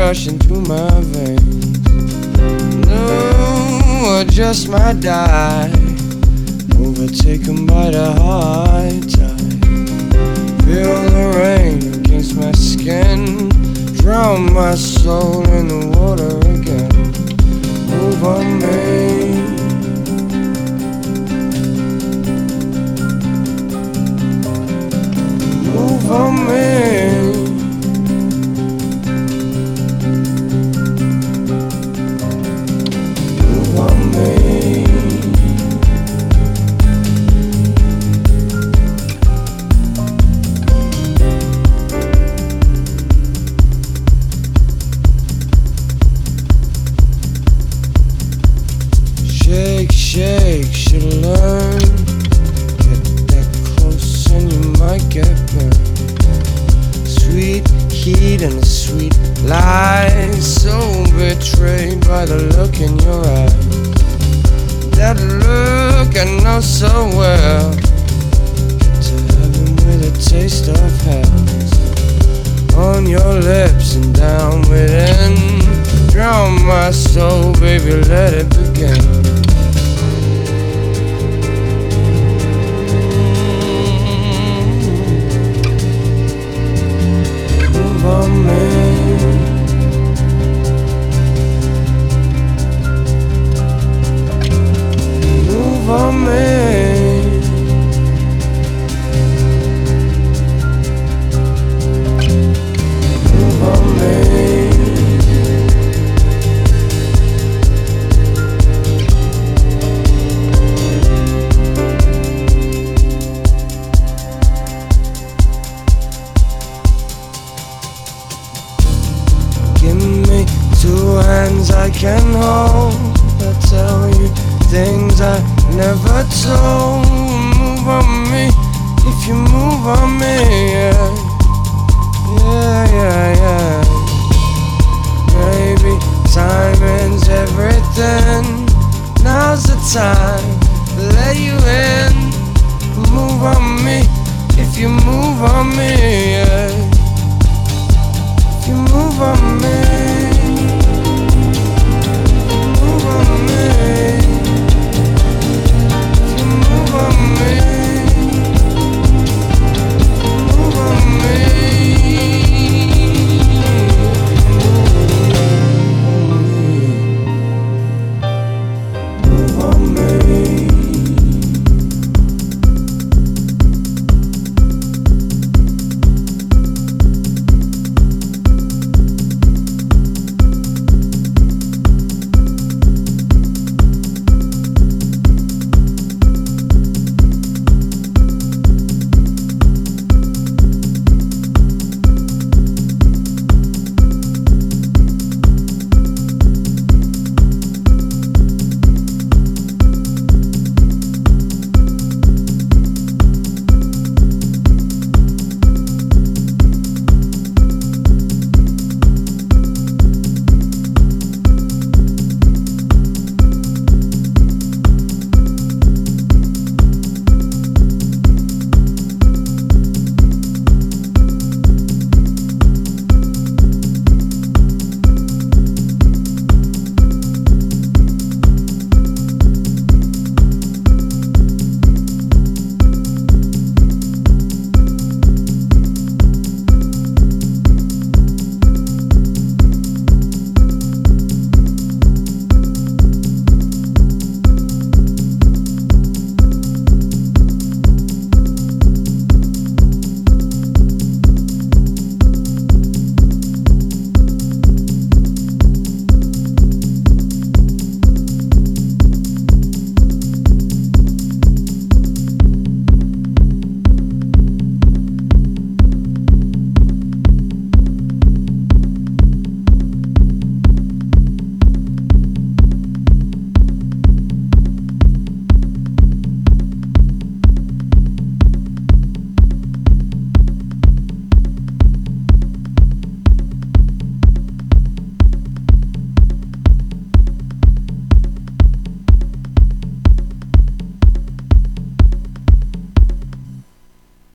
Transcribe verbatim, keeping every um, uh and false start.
rushing through my veins. No, I just might die, overtaken by the high tide. Feel the rain against my skin, drown my soul in the water again. Move on me, move on me, move on me. Shake, shake, should learn. Get that close and you might get burned. Sweet heat and a sweet lie, so betrayed by the look in your eyes. That look I know so well. Get to heaven with a taste of hell. On your lips and down within, drown my soul, baby, let it begin. Move on me, move on me, move on me. Give me two hands I can hold. I'll tell you things I never told. Move on me, if you move on me, yeah. Yeah, yeah, yeah. Maybe timing's everything. Now's the time.